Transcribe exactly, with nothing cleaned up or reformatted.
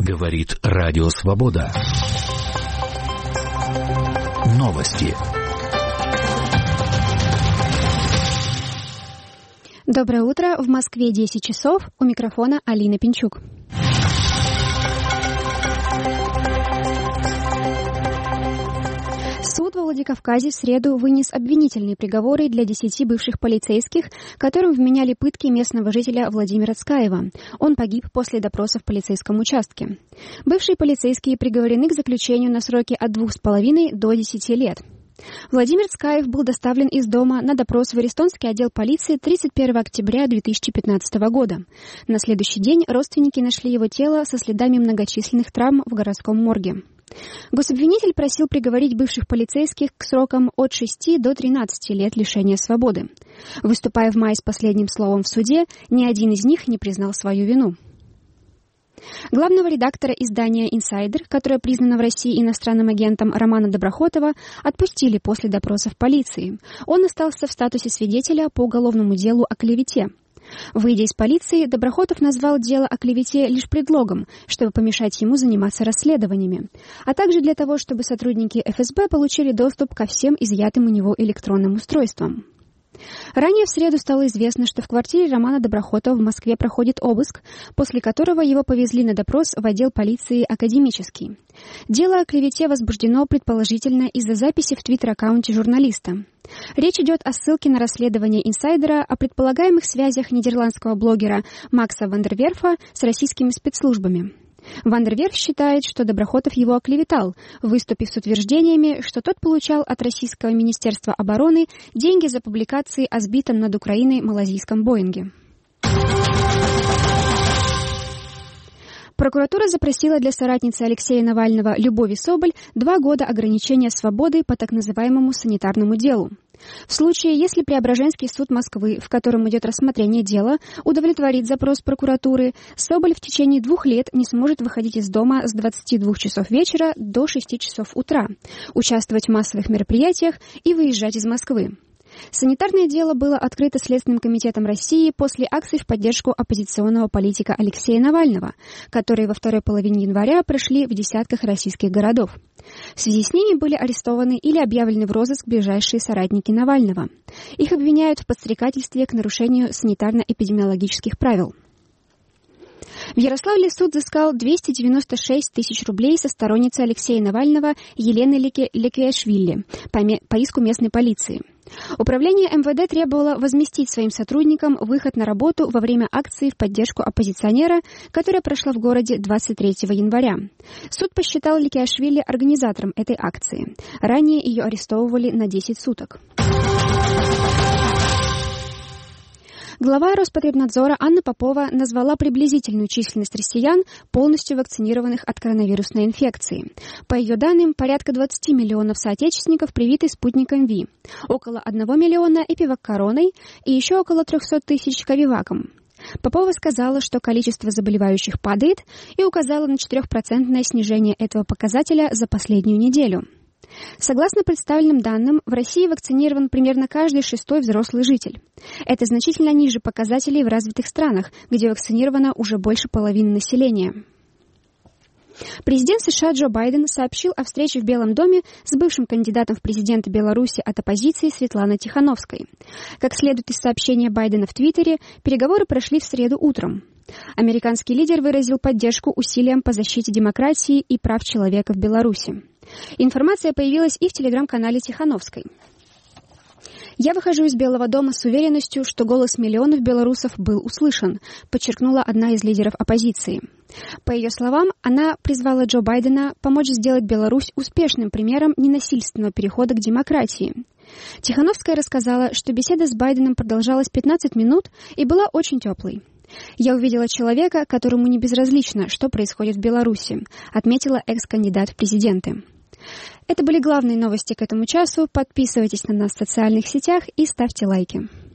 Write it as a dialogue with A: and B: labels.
A: Говорит Радио Свобода. Новости.
B: Доброе утро. В Москве десять часов. У микрофона Алина Пинчук. Суд во Владикавказе в среду вынес обвинительные приговоры для десяти бывших полицейских, которым вменяли пытки местного жителя Владимира Цкаева. Он погиб после допроса в полицейском участке. Бывшие полицейские приговорены к заключению на сроки от двух с половиной до десяти лет. Владимир Цкаев был доставлен из дома на допрос в Эристонский отдел полиции тридцать первого октября две тысячи пятнадцатого года. На следующий день родственники нашли его тело со следами многочисленных травм в городском морге. Гособвинитель просил приговорить бывших полицейских к срокам от шести до тринадцати лет лишения свободы. Выступая в мае с последним словом в суде, ни один из них не признал свою вину. Главного редактора издания «Инсайдер», которое признано в России иностранным агентом, Романа Доброхотова, отпустили после допроса в полиции. Он остался в статусе свидетеля по уголовному делу о клевете. Выйдя из полиции, Доброхотов назвал дело о клевете лишь предлогом, чтобы помешать ему заниматься расследованиями, а также для того, чтобы сотрудники эф эс бэ получили доступ ко всем изъятым у него электронным устройствам. Ранее в среду стало известно, что в квартире Романа Доброхотова в Москве проходит обыск, после которого его повезли на допрос в отдел полиции «Академический». Дело о клевете возбуждено предположительно из-за записи в твиттер-аккаунте журналиста. Речь идет о ссылке на расследование «Инсайдера» о предполагаемых связях нидерландского блогера Макса Вандерверфа с российскими спецслужбами. Вандерверф считает, что Доброхотов его оклеветал, выступив с утверждениями, что тот получал от Российского министерства обороны деньги за публикации о сбитом над Украиной малазийском Боинге. Прокуратура запросила для соратницы Алексея Навального Любови Соболь два года ограничения свободы по так называемому санитарному делу. В случае, если Преображенский суд Москвы, в котором идет рассмотрение дела, удовлетворит запрос прокуратуры, Соболь в течение двух лет не сможет выходить из дома с двадцати двух часов вечера до шести часов утра, участвовать в массовых мероприятиях и выезжать из Москвы. Санитарное дело было открыто Следственным комитетом России после акций в поддержку оппозиционного политика Алексея Навального, которые во второй половине января прошли в десятках российских городов. В связи с ними были арестованы или объявлены в розыск ближайшие соратники Навального. Их обвиняют в подстрекательстве к нарушению санитарно-эпидемиологических правил. В Ярославле суд взыскал двести девяносто шесть тысяч рублей со сторонницы Алексея Навального Елены Леквиашвили по, по иску местной полиции. Управление эм вэ дэ требовало возместить своим сотрудникам выход на работу во время акции в поддержку оппозиционера, которая прошла в городе двадцать третьего января. Суд посчитал Леквиашвили организатором этой акции. Ранее ее арестовывали на десять суток. Глава Роспотребнадзора Анна Попова назвала приблизительную численность россиян, полностью вакцинированных от коронавирусной инфекции. По ее данным, порядка двадцати миллионов соотечественников привиты спутником Ви, около одного миллиона эпивак-короной и еще около трехсот тысяч ковиваком. Попова сказала, что количество заболевающих падает, и указала на четырехпроцентное снижение этого показателя за последнюю неделю. Согласно представленным данным, в России вакцинирован примерно каждый шестой взрослый житель. Это значительно ниже показателей в развитых странах, где вакцинировано уже больше половины населения. Президент США Джо Байден сообщил о встрече в Белом доме с бывшим кандидатом в президенты Беларуси от оппозиции Светланой Тихановской. Как следует из сообщения Байдена в Твиттере, переговоры прошли в среду утром. Американский лидер выразил поддержку усилиям по защите демократии и прав человека в Беларуси. Информация появилась и в телеграм-канале Тихановской. «Я выхожу из Белого дома с уверенностью, что голос миллионов белорусов был услышан», подчеркнула одна из лидеров оппозиции. По ее словам, она призвала Джо Байдена помочь сделать Беларусь успешным примером ненасильственного перехода к демократии. Тихановская рассказала, что беседа с Байденом продолжалась пятнадцать минут и была очень теплой. «Я увидела человека, которому не безразлично, что происходит в Беларуси», отметила экс-кандидат в президенты. Это были главные новости к этому часу. Подписывайтесь на нас в социальных сетях и ставьте лайки.